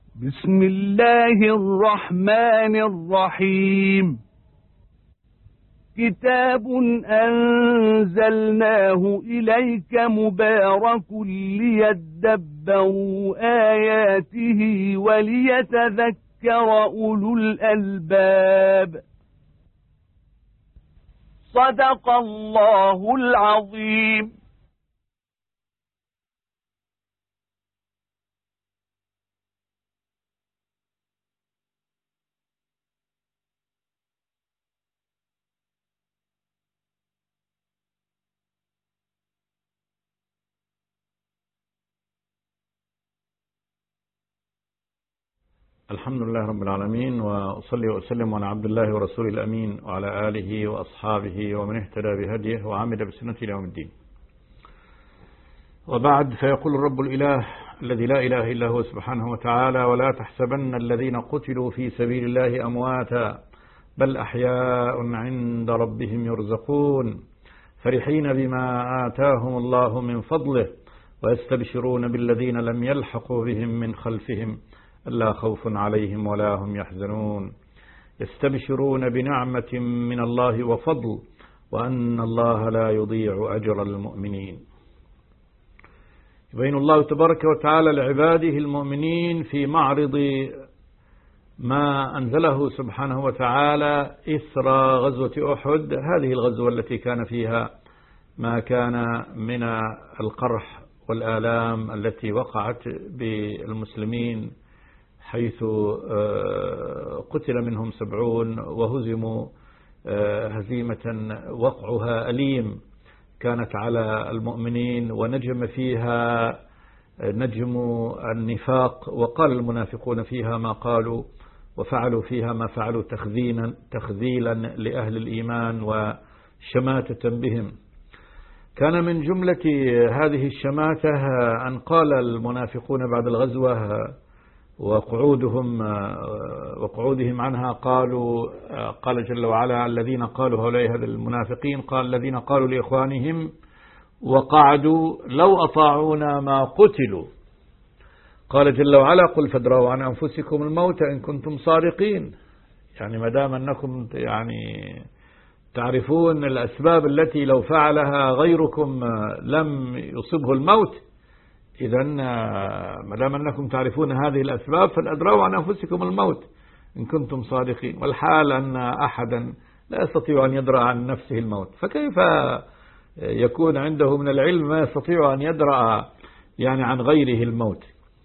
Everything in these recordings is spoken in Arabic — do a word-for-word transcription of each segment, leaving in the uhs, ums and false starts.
بسم الله الرحمن الرحيم. كتاب أنزلناه إليك مبارك ليدبروا آياته وليتذكر أولو الألباب. صدق الله العظيم. الحمد لله رب العالمين، وأصلي وأسلم على عبد الله ورسوله الأمين وعلى آله وأصحابه ومن اهتدى بهديه وعمل بسنته إلى يوم الدين. وبعد، فيقول الرب الإله الذي لا إله إلا هو سبحانه وتعالى: ولا تحسبن الذين قتلوا في سبيل الله أمواتا بل أحياء عند ربهم يرزقون فرحين بما آتاهم الله من فضله ويستبشرون بالذين لم يلحقوا بهم من خلفهم ألا خوف عليهم ولا هم يحزنون يستبشرون بنعمة من الله وفضل وأن الله لا يضيع أجر المؤمنين. يبين الله تبارك وتعالى لعباده المؤمنين في معرض ما أنزله سبحانه وتعالى إثر غزوة أحد، هذه الغزوة التي كان فيها ما كان من القرح والآلام التي وقعت بالمسلمين، حيث قتل منهم سبعون وهزموا هزيمة وقعها أليم كانت على المؤمنين، ونجم فيها نجم النفاق، وقال المنافقون فيها ما قالوا وفعلوا فيها ما فعلوا تخذيلا تخذيلا لأهل الإيمان وشماتة بهم. كان من جملة هذه الشماتة أن قال المنافقون بعد الغزوة وقعودهم وقعودهم عنها، قالوا قال جل وعلا: الذين قالوا هؤلاء هذا المنافقين قال الذين قالوا لإخوانهم وقعدوا لو أطاعونا ما قتلوا. قال جل وعلا: قل فادروا عن أنفسكم الموت إن كنتم صادقين. يعني ما دام أنكم يعني تعرفون الأسباب التي لو فعلها غيركم لم يصبه الموت، إذا ما دام أنكم تعرفون هذه الأسباب فادروا عن أنفسكم الموت إن كنتم صادقين. والحال أن أحدا لا يستطيع أن يدرأ عن نفسه الموت، فكيف يكون عنده من العلم ما يستطيع أن يدرأ يعني عن غيره الموت؟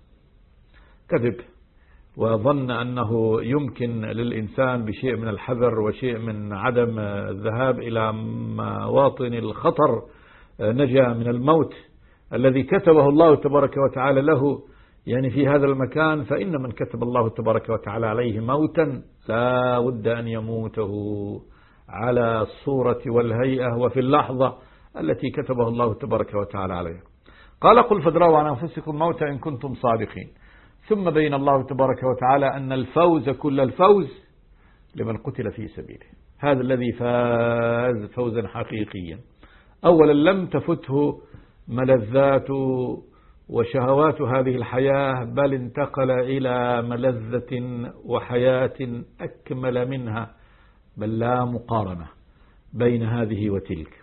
كذب، وظن أنه يمكن للإنسان بشيء من الحذر وشيء من عدم الذهاب إلى مواطن الخطر نجا من الموت الذي كتبه الله تبارك وتعالى له يعني في هذا المكان. فإن من كتب الله تبارك وتعالى عليه موتا لا بد أن يموته على الصورة والهيئة وفي اللحظة التي كتبه الله تبارك وتعالى عليه. قال: قل فادروا عن أنفسكم موتا إن كنتم صادقين. ثم بين الله تبارك وتعالى أن الفوز كل الفوز لمن قتل في سبيله، هذا الذي فاز فوزا حقيقيا. أولا لم تفته ملذات وشهوات هذه الحياة، بل انتقل إلى ملذة وحياة أكمل منها، بل لا مقارنة بين هذه وتلك،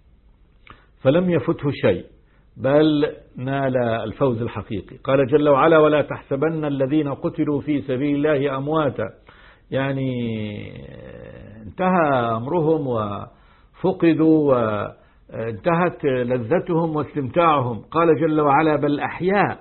فلم يفته شيء بل نال الفوز الحقيقي. قال جل وعلا: ولا تحسبن الذين قتلوا في سبيل الله أمواتا، يعني انتهى أمرهم وفقدوا وانتهت لذتهم واستمتاعهم. قال جل وعلا: بل أحياء،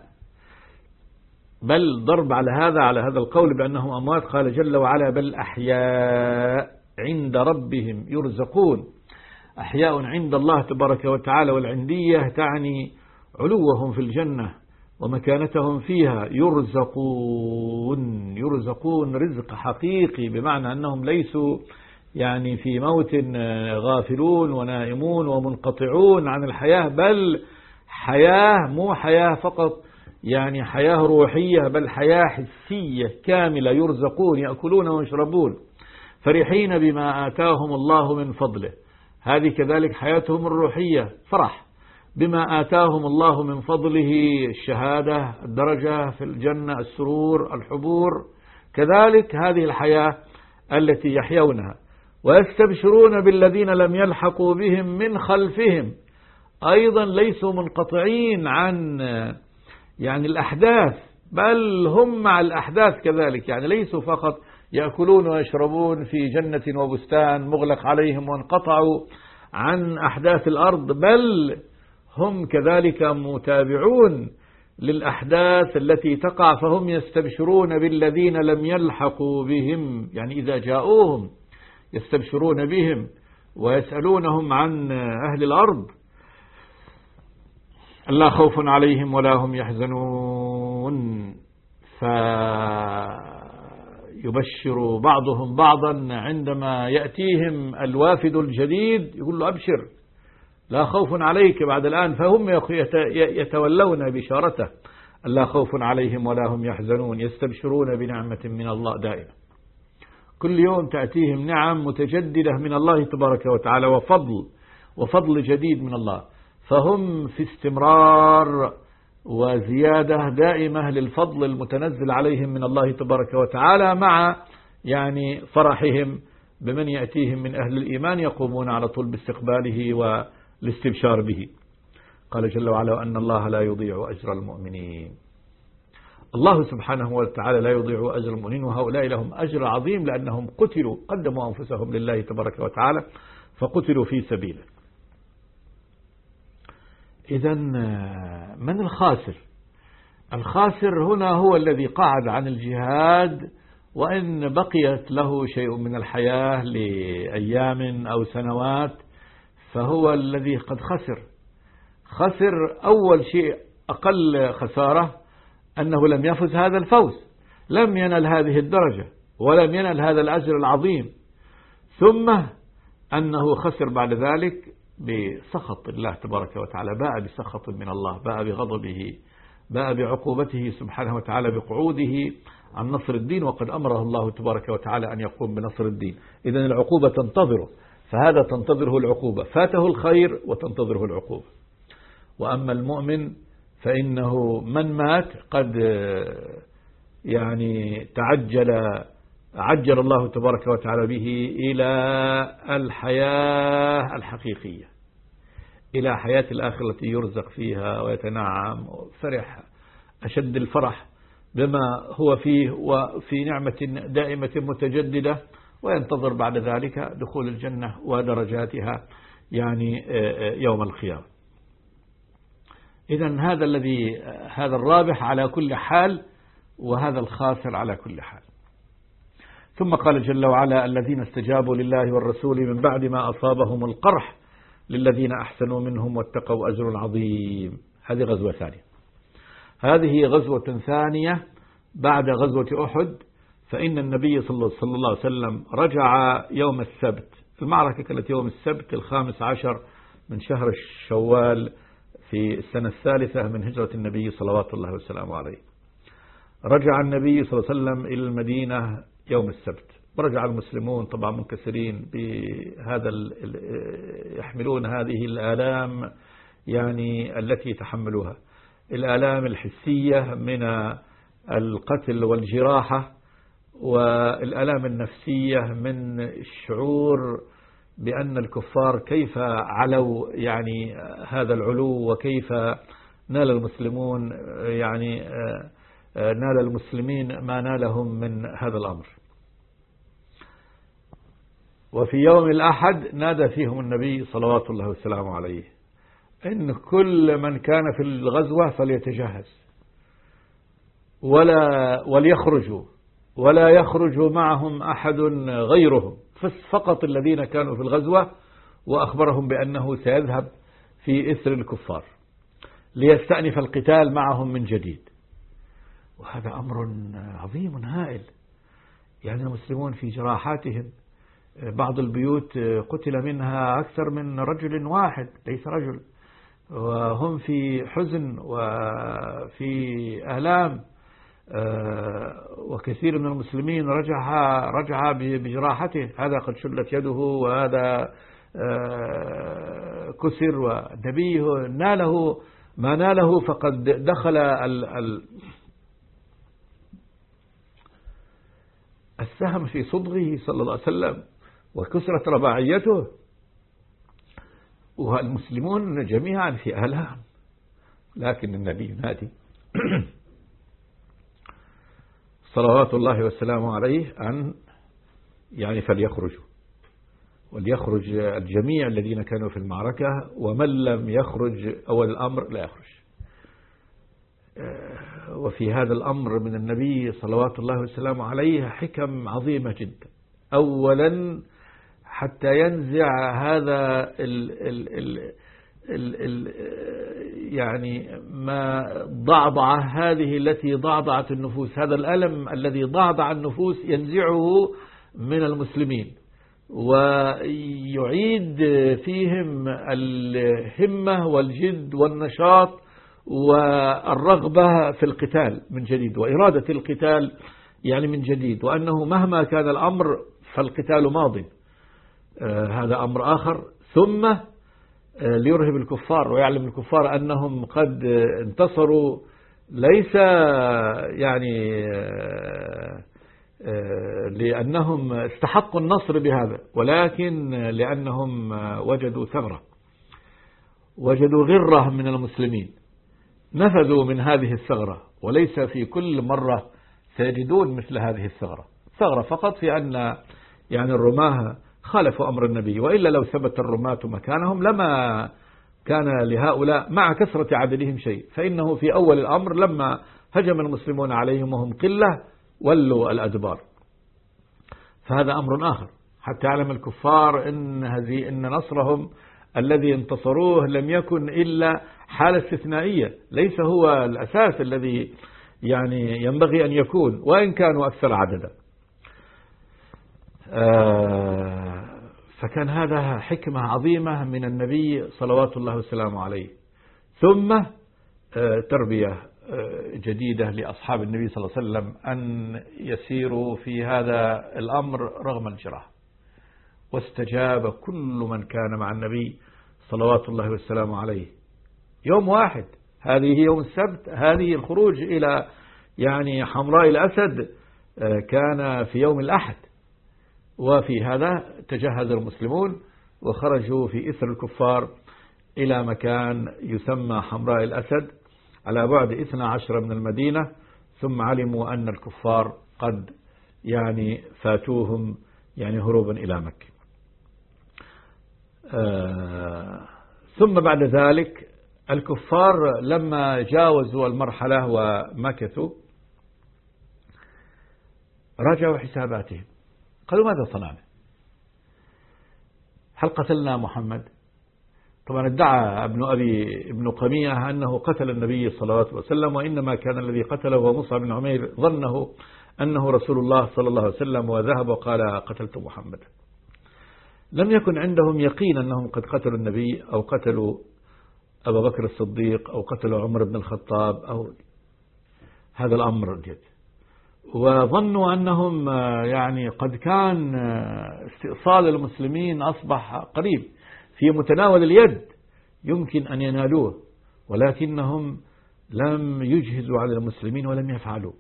بل ضرب على هذا على هذا القول بأنهم أموات. قال جل وعلا: بل أحياء عند ربهم يرزقون. أحياء عند الله تبارك وتعالى، والعندية تعني علوهم في الجنة ومكانتهم فيها. يرزقون يرزقون رزق حقيقي، بمعنى أنهم ليسوا يعني في موت غافلون ونائمون ومنقطعون عن الحياة، بل حياة مو حياة فقط يعني حياة روحية، بل حياة حسية كاملة. يرزقون، يأكلون ويشربون فرحين بما آتاهم الله من فضله. هذه كذلك حياتهم الروحية، فرح بما آتاهم الله من فضله، الشهادة، الدرجة في الجنة، السرور، الحبور، كذلك هذه الحياة التي يحيونها. ويستبشرون بالذين لم يلحقوا بهم من خلفهم، أيضا ليسوا منقطعين عن يعني الأحداث، بل هم مع الأحداث كذلك، يعني ليسوا فقط يأكلون ويشربون في جنة وبستان مغلق عليهم وانقطعوا عن أحداث الأرض، بل هم كذلك متابعون للأحداث التي تقع، فهم يستبشرون بالذين لم يلحقوا بهم، يعني إذا جاءوهم يستبشرون بهم ويسألونهم عن أهل الأرض، لا خوف عليهم ولا هم يحزنون. فيبشر بعضهم بعضا عندما يأتيهم الوافد الجديد، يقول له أبشر لا خوف عليك بعد الآن، فهم يتولون بشارته، لا خوف عليهم ولا هم يحزنون، يستبشرون بنعمة من الله دائما، كل يوم تأتيهم نعم متجددة من الله تبارك وتعالى، وفضل وفضل جديد من الله، فهم في استمرار وزيادة دائمة للفضل المتنزل عليهم من الله تبارك وتعالى، مع يعني فرحهم بمن يأتيهم من أهل الإيمان، يقومون على طول باستقباله والاستبشار به. قال جل وعلا: أن الله لا يضيع أجر المؤمنين. الله سبحانه وتعالى لا يضيع أجر المؤمنين، وهؤلاء لهم أجر عظيم لأنهم قتلوا، قدموا أنفسهم لله تبارك وتعالى فقتلوا في سبيله. إذن من الخاسر؟ الخاسر هنا هو الذي قعد عن الجهاد، وإن بقيت له شيء من الحياة لأيام أو سنوات، فهو الذي قد خسر. خسر أول شيء أقل خسارة أنه لم يفز هذا الفوز، لم ينل هذه الدرجة ولم ينل هذا الأجر العظيم، ثم أنه خسر بعد ذلك بسخط الله تبارك وتعالى، باء بسخط من الله، باء بغضبه، باء بعقوبته سبحانه وتعالى بقعوده عن نصر الدين، وقد أمره الله تبارك وتعالى أن يقوم بنصر الدين. إذن العقوبة تنتظره، فهذا تنتظره العقوبة، فاته الخير وتنتظره العقوبة. وأما المؤمن فإنه من مات قد يعني تعجل عجل الله تبارك وتعالى به إلى الحياة الحقيقية، إلى حياة الآخرة التي يرزق فيها ويتنعم وفرح أشد الفرح بما هو فيه وفي نعمة دائمة متجددة، وينتظر بعد ذلك دخول الجنة ودرجاتها يعني يوم القيامة. إذن هذا الذي هذا الرابح على كل حال، وهذا الخاسر على كل حال. ثم قال جل وعلا: الذين استجابوا لله والرسول من بعد ما أصابهم القرح للذين أحسنوا منهم واتقوا أجر عظيم. هذه غزوة ثانية، هذه غزوة ثانية بعد غزوة أحد. فإن النبي صلى الله عليه وسلم رجع يوم السبت، المعركة كانت يوم السبت الخامس عشر من شهر الشوال في السنة الثالثة من هجرة النبي صلوات الله وسلامه عليه. رجع النبي صلى الله عليه وسلم إلى المدينة يوم السبت، ورجع المسلمون طبعا منكسرين بهذا، يحملون هذه الآلام يعني التي تحملوها، الآلام الحسية من القتل والجراحة، والآلام النفسية من الشعور بأن الكفار كيف علوا يعني هذا العلو، وكيف نال المسلمون يعني نال المسلمين ما نالهم من هذا الأمر. وفي يوم الأحد نادى فيهم النبي صلوات الله وسلامه عليه إن كل من كان في الغزوة فليتجهز ولا وليخرجوا ولا يخرج معهم أحد غيرهم، فقط الذين كانوا في الغزوة، وأخبرهم بأنه سيذهب في إثر الكفار ليستأنف القتال معهم من جديد. وهذا أمر عظيم هائل، يعني المسلمون في جراحاتهم، بعض البيوت قتل منها أكثر من رجل واحد ليس رجل، وهم في حزن وفي آلام، وكثير من المسلمين رجع رجع بجراحته، هذا قد شلت يده، وهذا كسر ونبيه ناله ما ناله، فقد دخل السهم في صدغه صلى الله عليه وسلم وكسرت رباعيته، والمسلمون جميعا في آلام، لكن النبي ينادي صلوات الله والسلام عليه أن يعني فليخرجوا، وليخرج الجميع الذين كانوا في المعركة، ومن لم يخرج أول الأمر لا يخرج. وفي هذا الأمر من النبي صلوات الله والسلام عليه حكم عظيمة جدا. أولا حتى ينزع هذا ال ال ال ال ال يعني ما ضعضع هذه التي ضعضعت النفوس، هذا الألم الذي ضعضع النفوس ينزعه من المسلمين، ويعيد فيهم الهمة والجد والنشاط والرغبة في القتال من جديد، وإرادة القتال يعني من جديد، وأنه مهما كان الأمر فالقتال ماض. آه هذا أمر آخر. ثم آه ليرهب الكفار ويعلم الكفار أنهم قد انتصروا، ليس يعني آه آه لأنهم استحقوا النصر بهذا، ولكن لأنهم وجدوا ثغرة، وجدوا غرة من المسلمين، نفذوا من هذه الثغرة، وليس في كل مرة سيجدون مثل هذه الثغرة، ثغرة فقط في أن يعني الرماة خالفوا أمر النبي، وإلا لو ثبت الرماة مكانهم لما كان لهؤلاء مع كثرة عددهم شيء، فإنه في أول الأمر لما هجم المسلمون عليهم وهم قلة ولوا الأدبار. فهذا أمر آخر حتى يعلم الكفار إن هذه إن نصرهم الذي انتصروه لم يكن إلا حالة استثنائية، ليس هو الأساس الذي يعني ينبغي أن يكون، وإن كانوا أكثر عددا. آه فكان هذا حكمة عظيمة من النبي صلوات الله وسلامه عليه. ثم آه تربية آه جديدة لأصحاب النبي صلى الله عليه وسلم أن يسيروا في هذا الأمر رغم الجراح، واستجاب كل من كان مع النبي صلوات الله والسلام عليه. يوم واحد، هذه يوم السبت، هذه الخروج إلى يعني حمراء الأسد كان في يوم الأحد، وفي هذا تجهز المسلمون وخرجوا في إثر الكفار إلى مكان يسمى حمراء الأسد على بعد اثني عشر من المدينة. ثم علموا أن الكفار قد يعني فاتوهم يعني هروبا إلى مكة. آه ثم بعد ذلك الكفار لما جاوزوا المرحلة ومكثوا راجعوا حساباتهم، قالوا ماذا صنعنا؟ هل قتلنا محمد؟ طبعا ادعى ابن أبي ابن قمية أنه قتل النبي صلى الله عليه وسلم، وإنما كان الذي قتله هو مصعب بن عمير، ظنه أنه رسول الله صلى الله عليه وسلم، وذهب وقال قتلت محمد. لم يكن عندهم يقين أنهم قد قتلوا النبي أو قتلوا أبا بكر الصديق أو قتلوا عمر بن الخطاب أو هذا الأمر جد، وظنوا أنهم يعني قد كان استئصال المسلمين أصبح قريب في متناول اليد يمكن أن ينالوه، ولكنهم لم يجهزوا على المسلمين ولم يفعلوا.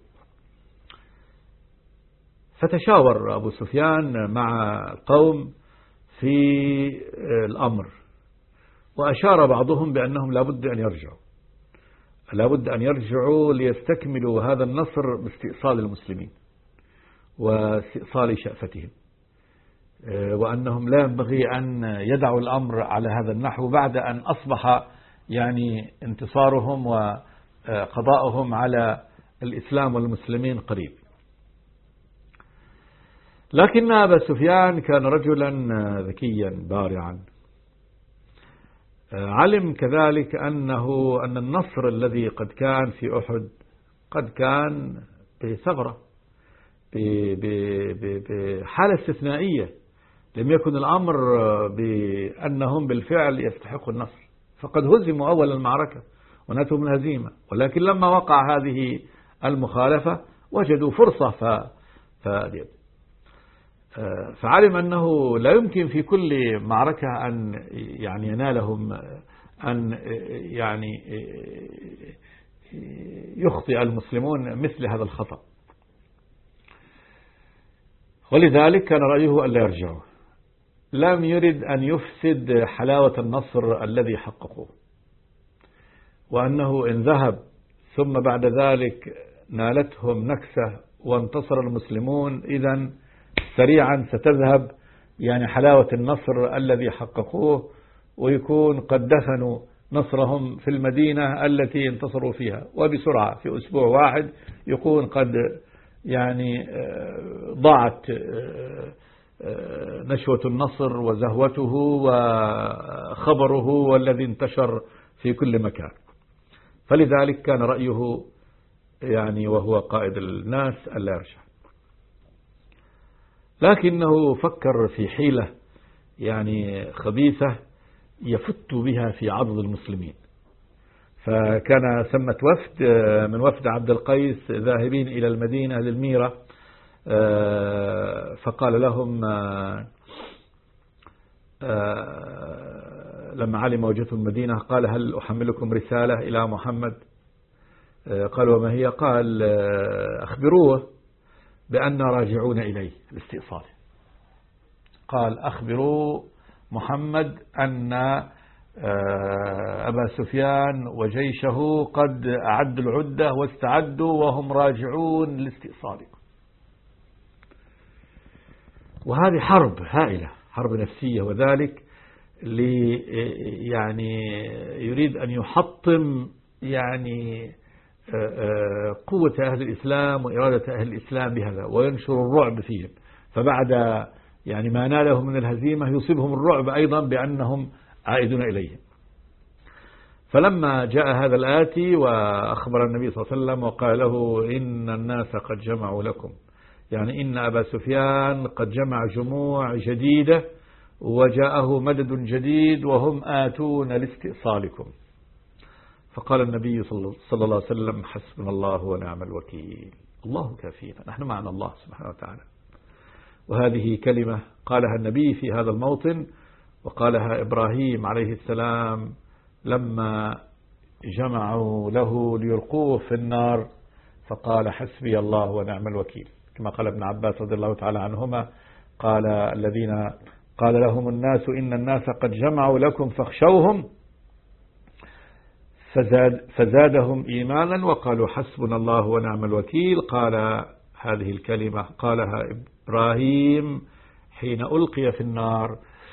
فتشاور أبو سفيان مع القوم في الأمر، وأشار بعضهم بأنهم لابد أن يرجعوا لابد أن يرجعوا ليستكملوا هذا النصر باستئصال المسلمين واستئصال شأفتهم، وأنهم لا ينبغي أن يدعوا الأمر على هذا النحو بعد أن أصبح يعني انتصارهم وقضاؤهم على الإسلام والمسلمين قريب. لكن أبا سفيان كان رجلا ذكيا بارعا، علم كذلك أنه أن النصر الذي قد كان في أحد قد كان بثغرة بحالة استثنائية، لم يكن الأمر بأنهم بالفعل يستحقوا النصر، فقد هزموا أول المعركة وناتوا من هزيمة، ولكن لما وقع هذه المخالفة وجدوا فرصة ف... ف... فعلم أنه لا يمكن في كل معركة أن يعني ينالهم أن يعني يخطئ المسلمون مثل هذا الخطأ، ولذلك كان رأيه ألا يرجعوا. لم يرد أن يفسد حلاوة النصر الذي حققوه، وأنه إن ذهب ثم بعد ذلك نالتهم نكسة وانتصر المسلمون إذن سريعا ستذهب يعني حلاوة النصر الذي حققوه، ويكون قد دفنوا نصرهم في المدينة التي انتصروا فيها، وبسرعة في أسبوع واحد يكون قد يعني ضاعت نشوة النصر وزهوته وخبره والذي انتشر في كل مكان. فلذلك كان رأيه يعني وهو قائد الناس ألا يرجع، لكنه فكر في حيلة يعني خبيثة يفت بها في عضد المسلمين. فكان سمت وفد من وفد عبد القيس ذاهبين إلى المدينة للميرة، فقال لهم لما علم وجهة المدينة قال هل أحملكم رسالة إلى محمد؟ قالوا وما هي؟ قال أخبروه بأن راجعون إليه الاستئصال. قال أخبروا محمد أن أبا سفيان وجيشه قد أعدوا العدة واستعدوا وهم راجعون لاستئصالكم. وهذه حرب هائلة، حرب نفسية، وذلك لي يعني يريد أن يحطم يعني قوة أهل الإسلام وإرادة أهل الإسلام بهذا، وينشر الرعب فيهم. فبعد يعني ما نالهم من الهزيمة يصيبهم الرعب أيضا بأنهم عائدون إليهم. فلما جاء هذا الآتي وأخبر النبي صلى الله عليه وسلم وقال له إن الناس قد جمعوا لكم، يعني إن أبا سفيان قد جمع جموع جديدة وجاءه مدد جديد وهم آتون لاستئصالكم. فقال النبي صلى الله عليه وسلم حسبنا الله ونعم الوكيل، الله كافينا، نحن معنا الله سبحانه وتعالى. وهذه كلمة قالها النبي في هذا الموطن، وقالها إبراهيم عليه السلام لما جمعوا له ليلقوه في النار فقال حسبي الله ونعم الوكيل، كما قال ابن عباس رضي الله تعالى عنهما قال الذين قال لهم الناس إن الناس قد جمعوا لكم فاخشوهم فزاد فزادهم إيمانا وقالوا حسبنا الله ونعم الوكيل. قال هذه الكلمة قالها إبراهيم حين ألقي في النار،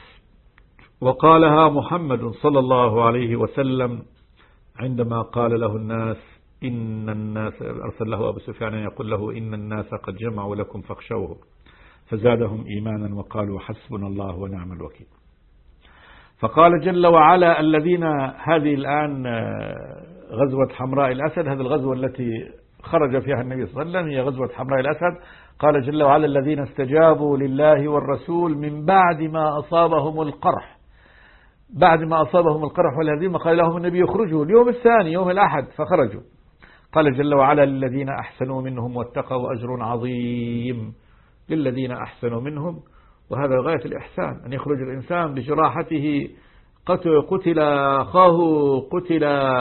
وقالها محمد صلى الله عليه وسلم عندما قال له الناس إن الناس أرسل له أبو سفيان يقول له إن الناس قد جمعوا لكم فاخشوهم فزادهم إيمانا وقالوا حسبنا الله ونعم الوكيل. فقال جل وعلا الذين، هذه الآن غزوة حمراء الأسد، هذه الغزوة التي خرج فيها النبي صلى الله عليه وسلم هي غزوة حمراء الأسد. قال جل وعلا الذين استجابوا لله والرسول من بعد ما أصابهم القرح، بعد ما أصابهم القرح والهزيمة قال لهم النبي يخرجوا اليوم الثاني يوم الأحد فخرجوا. قال جل وعلا للذين أحسنوا منهم واتقوا أجر عظيم، للذين أحسنوا منهم، وهذا غاية الإحسان أن يخرج الإنسان بجراحته، قتل أخاه قتل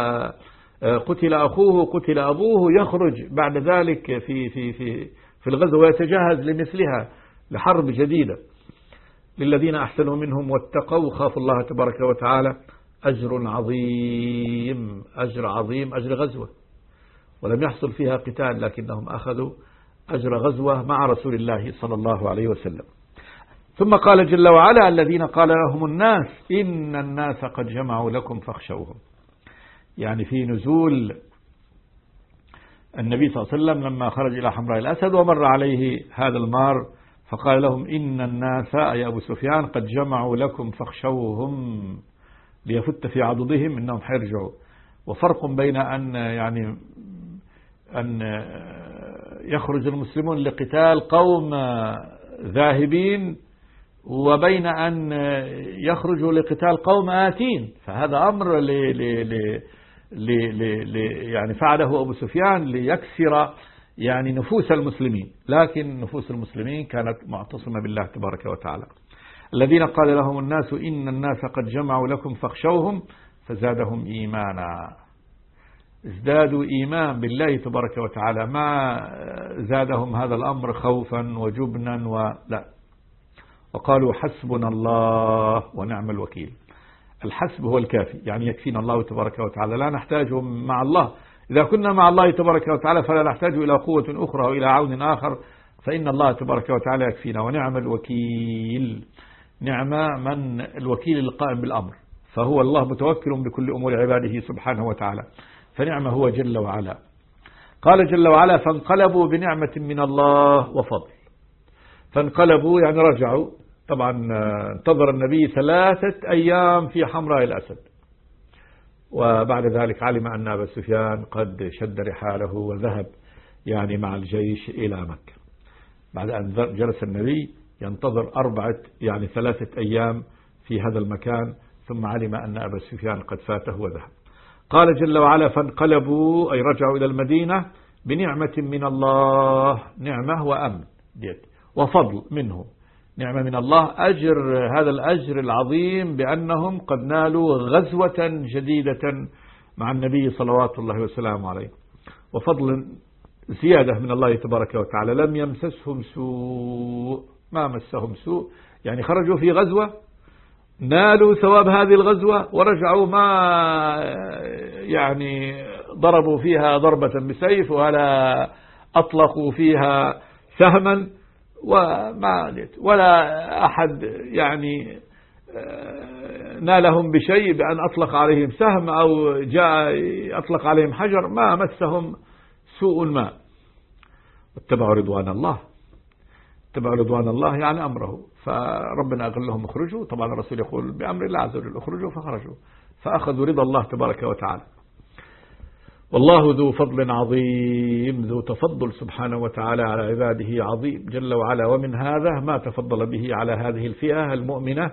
قتل أخوه قتل أبوه، يخرج بعد ذلك في في في في الغزو ويتجهز لمثلها لحرب جديدة. للذين أحسنوا منهم واتقوا خافوا الله تبارك وتعالى أجر عظيم، أجر عظيم، أجر غزوة، ولم يحصل فيها قتال لكنهم أخذوا أجر غزوة مع رسول الله صلى الله عليه وسلم. ثم قال جل وعلا الذين قال لهم الناس إن الناس قد جمعوا لكم فاخشوهم، يعني في نزول النبي صلى الله عليه وسلم لما خرج إلى حمراء الأسد ومر عليه هذا المار فقال لهم إن الناس أي أبو سفيان قد جمعوا لكم فاخشوهم ليفت في عضدهم إنهم حيرجعوا. وفرق بين أن يعني أن يخرج المسلمون لقتال قوم ذاهبين وبين أن يخرجوا لقتال قوم آتين، فهذا أمر ل ل ل ل ل يعني فعله أبو سفيان ليكسر يعني نفوس المسلمين، لكن نفوس المسلمين كانت معتصمة بالله تبارك وتعالى. الذين قال لهم الناس إن الناس قد جمعوا لكم فاخشوهم فزادهم إيمانا، ازدادوا إيمان بالله تبارك وتعالى، ما زادهم هذا الأمر خوفا وجبنا ولا، وقالوا حسبنا الله ونعم الوكيل. الحسب هو الكافي، يعني يكفينا الله تبارك وتعالى، لا نحتاج مع الله. إذا كنا مع الله تبارك وتعالى فلا نحتاج إلى قوة أخرى وإلى عون آخر، فإن الله تبارك وتعالى يكفينا. ونعم الوكيل، نعم من الوكيل القائم بالأمر، فهو الله متوكل بكل أمور عباده سبحانه وتعالى، فنعم هو جل وعلا. قال جل وعلا فانقلبوا بنعمة من الله وفضل. فانقلبوا يعني رجعوا، طبعا انتظر النبي ثلاثة أيام في حمراء الأسد، وبعد ذلك علم أن أبا سفيان قد شد رحاله وذهب يعني مع الجيش إلى مكة. بعد أن جلس النبي ينتظر أربعة يعني ثلاثة أيام في هذا المكان، ثم علم أن أبا سفيان قد فاته وذهب. قال جل وعلا فانقلبوا أي رجعوا إلى المدينة بنعمة من الله، نعمة وأمن وفضل منه، نعمة من الله، أجر، هذا الأجر العظيم بأنهم قد نالوا غزوة جديدة مع النبي صلوات الله وسلامه عليه، وفضل زيادة من الله تبارك وتعالى. لم يمسسهم سوء، ما مسهم سوء، يعني خرجوا في غزوة نالوا ثواب هذه الغزوة ورجعوا ما يعني ضربوا فيها ضربة بسيف ولا أطلقوا فيها سهما وما ولا أحد يعني نالهم بشيء بأن أطلق عليهم سهم أو جاء أطلق عليهم حجر، ما مسهم سوء ما. اتبعوا رضوان الله، اتبعوا رضوان الله يعني أمره، فربنا أقول لهم اخرجوا، طبعا الرسول يقول بأمر الله عز وجل اخرجوا، فخرجوا فأخذوا رضا الله تبارك وتعالى. والله ذو فضل عظيم، ذو تفضل سبحانه وتعالى على عباده عظيم جل وعلا. ومن هذا ما تفضل به على هذه الفئة المؤمنة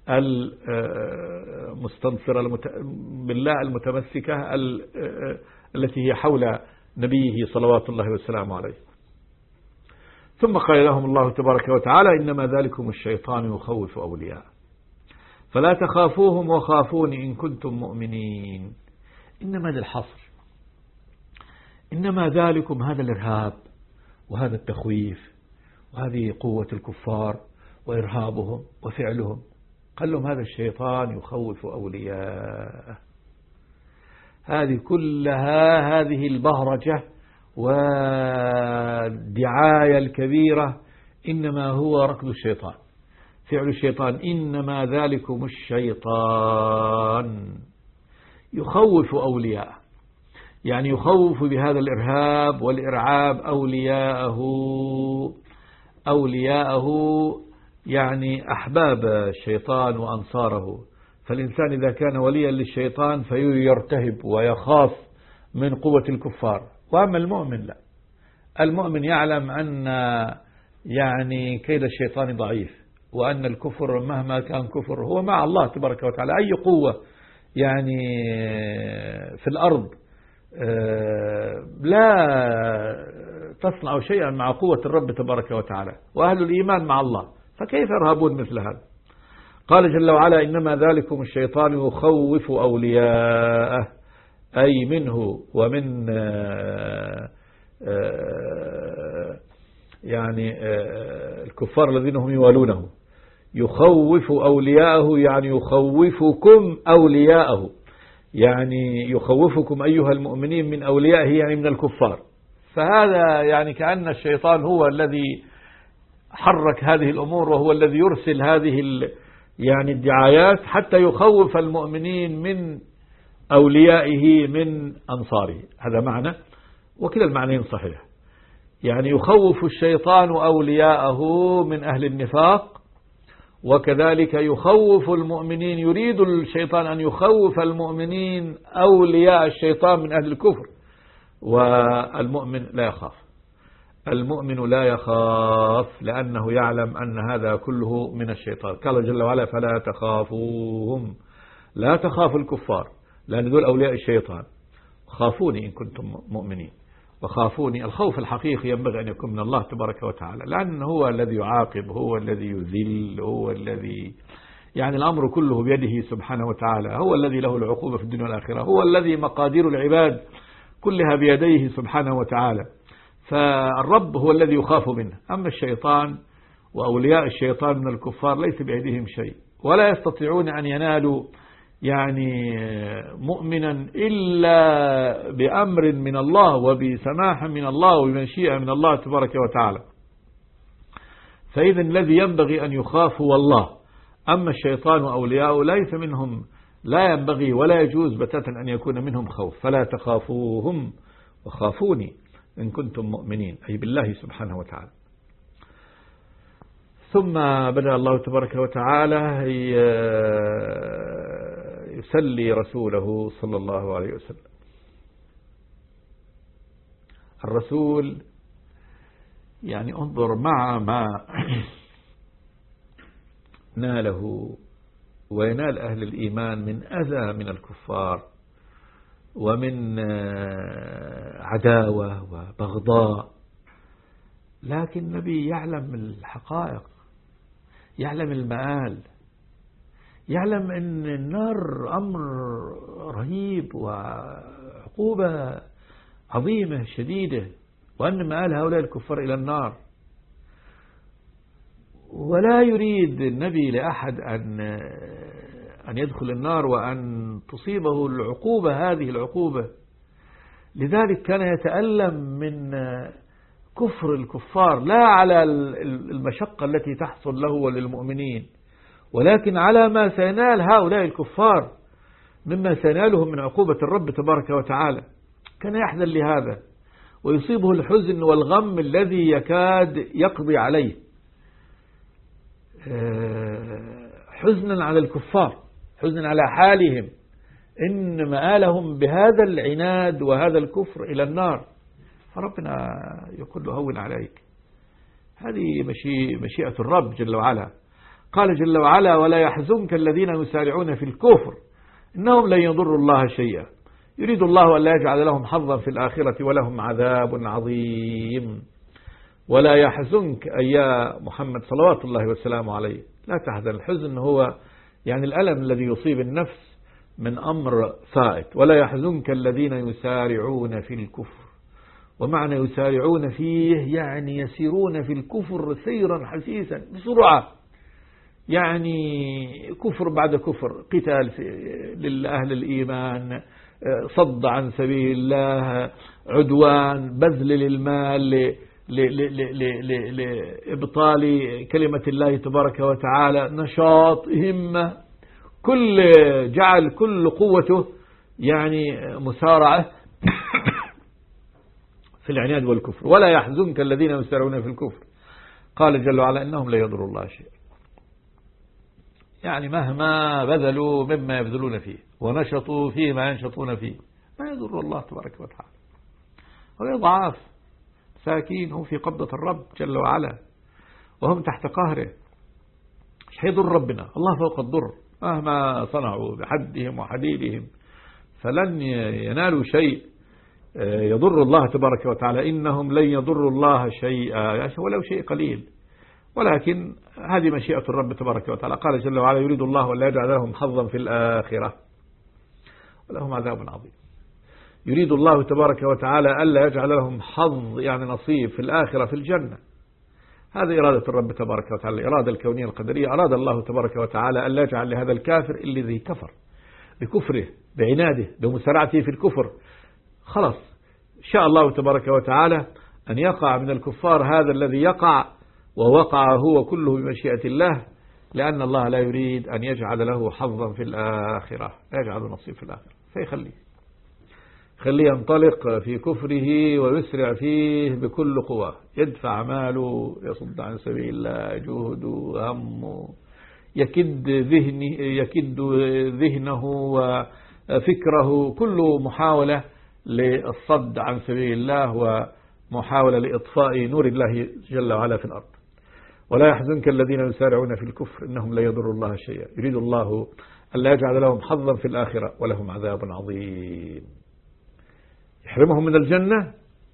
المستنصرة بالله المتمسكة التي هي حول نبيه صلوات الله وسلامه عليه. ثم قال لهم الله تبارك وتعالى إنما ذلكم الشيطان يخوف أولياء فلا تخافوهم وخافوني إن كنتم مؤمنين. إنما للحصر، إنما ذلكم هذا الإرهاب وهذا التخويف وهذه قوة الكفار وإرهابهم وفعلهم، قال لهم هذا الشيطان يخوف أولياءه. هذه كلها هذه البهرجة والدعاية الكبيرة إنما هو ركض الشيطان، فعل الشيطان. إنما ذلكم الشيطان يخوف أولياءه، يعني يخوف بهذا الإرهاب والإرعاب أولياءه، أولياءه يعني أحباب الشيطان وأنصاره. فالإنسان إذا كان وليا للشيطان فيرتهب ويخاف من قوة الكفار. وأما المؤمن لا، المؤمن يعلم أن يعني كيد الشيطان ضعيف، وأن الكفر مهما كان كفر هو مع الله تبارك وتعالى. أي قوة يعني في الأرض لا تصنع شيئا مع قوة الرب تبارك وتعالى، وأهل الإيمان مع الله، فكيف يرهبون مثل هذا؟ قال جل وعلا إنما ذلكم الشيطان يخوف أولياءه، أي منه ومن يعني الكفار الذين هم يوالونه. يخوف أولياءه يعني يخوفكم أولياءه، يعني يخوفكم أيها المؤمنين من أوليائه يعني من الكفار. فهذا يعني كأن الشيطان هو الذي حرك هذه الأمور، وهو الذي يرسل هذه يعني الدعايات حتى يخوف المؤمنين من أوليائه من أنصاره. هذا معنى، وكلا المعنيين صحيح. يعني يخوف الشيطان أولياءه من أهل النفاق، وكذلك يخوف المؤمنين، يريد الشيطان أن يخوف المؤمنين أولياء الشيطان من أهل الكفر. والمؤمن لا يخاف، المؤمن لا يخاف لأنه يعلم أن هذا كله من الشيطان. قال جل وعلا فلا تخافوهم، لا تخافوا الكفار لأن دول أولياء الشيطان، خافوني إن كنتم مؤمنين. وخافوني. الخوف الحقيقي ينبغي أن يكون من الله تبارك وتعالى، لأنه هو الذي يعاقب، هو الذي يذل، هو الذي يعني الأمر كله بيده سبحانه وتعالى، هو الذي له العقوبة في الدنيا والآخرة، هو الذي مقادير العباد كلها بيديه سبحانه وتعالى. فالرب هو الذي يخاف منه. أما الشيطان وأولياء الشيطان من الكفار ليس بأيديهم شيء، ولا يستطيعون أن ينالوا يعني مؤمنا إلا بأمر من الله وبسماح من الله وبمشيئة من الله تبارك وتعالى. فإذا الذي ينبغي أن يخاف هو الله. أما الشيطان وأولياءه ليس منهم، لا ينبغي ولا يجوز بتاتا أن يكون منهم خوف. فلا تخافوهم وخافوني إن كنتم مؤمنين، أي بالله سبحانه وتعالى. ثم بدأ الله تبارك وتعالى يسلي رسوله صلى الله عليه وسلم. الرسول يعني انظر مع ما ناله وينال أهل الإيمان من أذى من الكفار ومن عداوة وبغضاء، لكن النبي يعلم الحقائق، يعلم المآل، يعلم أن النار أمر رهيب وعقوبة عظيمة شديدة، وأن مآل هؤلاء الكفار إلى النار. ولا يريد النبي لأحد أن أن يدخل النار وأن تصيبه العقوبة، هذه العقوبة. لذلك كان يتألم من كفر الكفار، لا على المشقة التي تحصل له وللمؤمنين، ولكن على ما سينال هؤلاء الكفار مما سينالهم من عقوبة الرب تبارك وتعالى. كان يحزن لهذا ويصيبه الحزن والغم الذي يكاد يقضي عليه، حزنا على الكفار، حزنا على حالهم، إن مآلهم بهذا العناد وهذا الكفر إلى النار. فربنا يقول له هون عليك، هذه مشيئة الرب جل وعلا. قال جل وعلا ولا يحزنك الذين يسارعون في الكفر إنهم لن يضروا الله شيئا يريد الله أن لا يجعل لهم حظا في الآخرة ولهم عذاب عظيم. ولا يحزنك أي يا محمد صلوات الله وسلامه عليه، لا تحزن. الحزن هو يعني الألم الذي يصيب النفس من أمر فائت. ولا يحزنك الذين يسارعون في الكفر، ومعنى يسارعون فيه يعني يسيرون في الكفر سيرا حسيسا بسرعة، يعني كفر بعد كفر، قتال لأهل الإيمان، صد عن سبيل الله، عدوان، بذل للمال لإبطال كلمة الله تبارك وتعالى، نشاط، همة، كل جعل كل قوته يعني مسارعة في العناد والكفر. ولا يحزنك الذين يسارعون في الكفر، قال جل وعلا إنهم لا يضروا الله شيئا، يعني مهما بذلوا مما يبذلون فيه ونشطوا فيه ما ينشطون فيه ما يضر الله تبارك وتعالى. وهي ضعاف ساكين هم في قبضة الرب جل وعلا وهم تحت قهره، مش هيضر ربنا، الله فوق الضر، مهما صنعوا بحدهم وحديدهم فلن ينالوا شيء يضر الله تبارك وتعالى. إنهم لن يضروا الله شيئا ولو شيء قليل، ولكن هذه مشيئة الرب تبارك وتعالى. قال جل وعلا يريد الله أن لا يجعل لهم حظا في الآخرة ولهم عذاب عظيم. يريد الله تبارك وتعالى ألا يجعل لهم حظ يعني نصيب في الآخرة في الجنة. هذه إرادة الرب تبارك وتعالى، الإرادة الكونية القدرية. أراد الله تبارك وتعالى ألا يجعل لهذا الكافر الذي كفر بكفره بعناده بمسارعته في الكفر، خلاص شاء الله تبارك وتعالى أن يقع من الكفار هذا الذي يقع، ووقع هو كله بمشيئة الله، لأن الله لا يريد أن يجعل له حظا في الآخرة، لا يجعل نصيب في الآخرة، فيخليه خليه ينطلق في كفره ويسرع فيه بكل قوة، يدفع ماله، يصد عن سبيل الله، جهده، همه، يكد ذهنه يكد ذهنه وفكره، كله محاولة للصد عن سبيل الله ومحاولة لإطفاء نور الله جل وعلا في الأرض. ولا يحزنك الذين يسارعون في الكفر إنهم لا يضروا الله شيئا يريد الله أن لا يجعل لهم حظا في الآخرة ولهم عذاب عظيم. يحرمهم من الجنة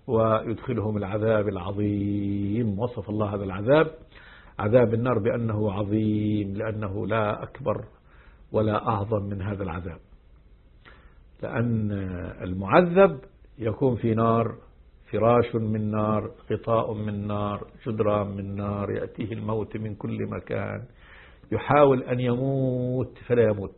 ويدخلهم العذاب العظيم. وصف الله هذا العذاب، عذاب النار، بأنه عظيم، لأنه لا أكبر ولا أعظم من هذا العذاب. لأن المعذب يكون في نار، فراش من نار، غطاء من نار، جدران من نار، يأتيه الموت من كل مكان، يحاول أن يموت فلا يموت.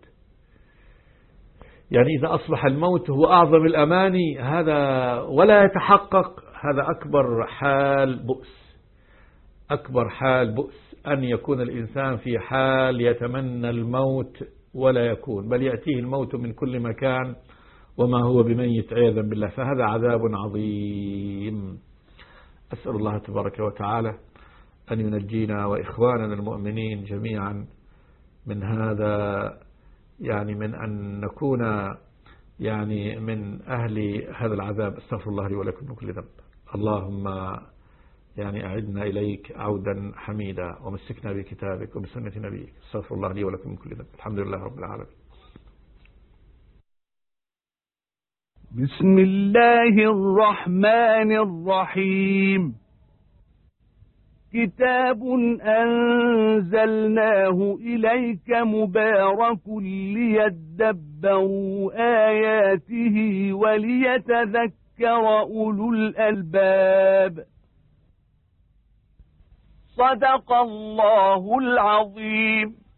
يعني إذا أصبح الموت هو أعظم الأماني هذا ولا يتحقق، هذا أكبر حال بؤس، أكبر حال بؤس أن يكون الإنسان في حال يتمنى الموت ولا يكون، بل يأتيه الموت من كل مكان وما هو بميت عياذا بالله. فهذا عذاب عظيم. أسأل الله تبارك وتعالى أن ينجينا وإخواننا المؤمنين جميعا من هذا، يعني من أن نكون يعني من أهل هذا العذاب. استغفر الله لي ولكم من كل ذنب. اللهم يعني أعدنا إليك عودا حميدا، ومسكنا بكتابك وبسنة نبيك. استغفر الله لي ولكم من كل ذنب. الحمد لله رب العالمين. بسم الله الرحمن الرحيم. كتاب أنزلناه إليك مبارك ليدبروا آياته وليتذكر أولو الألباب. صدق الله العظيم.